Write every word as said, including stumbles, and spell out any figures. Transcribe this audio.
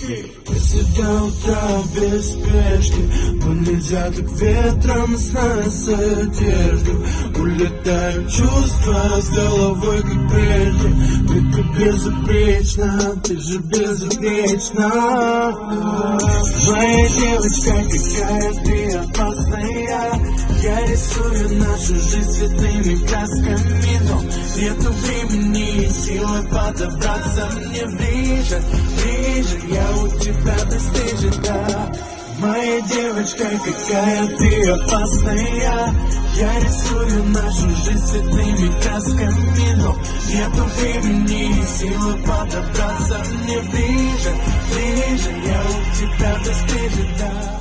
Если до утра без спешки, то нельзя так ветром с нас одежду. Улетают чувства с головой, как прежде. Ведь ты безупречна, ты же безупречна. Моя девочка, какая ты опасная. Я рисую нашу жизнь цветными красками, но нету времени и силы подобраться мне ближе, ближе. Я у тебя бесстыжа, да. Моя девочка, какая ты опасная. Я рисую нашу жизнь цветными красками, но нету времени и силы подобраться мне ближе, ближе. Я у тебя бесстыжа, да.